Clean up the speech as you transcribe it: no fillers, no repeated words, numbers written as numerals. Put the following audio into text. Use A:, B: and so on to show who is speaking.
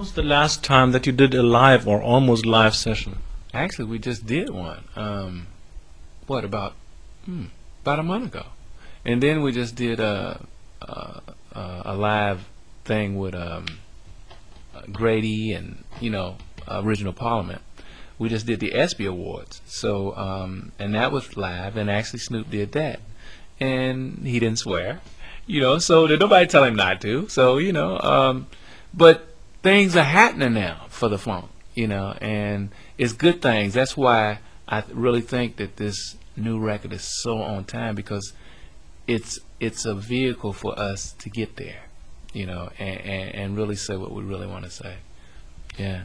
A: was the last time that you did a live or almost live session?
B: Actually, we just did one. What about a month ago, and then we just did a live thing with Grady and Original Parliament. We just did the ESPY Awards, so and that was live, and actually Snoop did that, and he didn't swear, so did nobody tell him not to. So but things are happening now for the funk, and it's good things. That's why I really think that this new record is so on time, because it's a vehicle for us to get there, and really say what we really want to say. Yeah.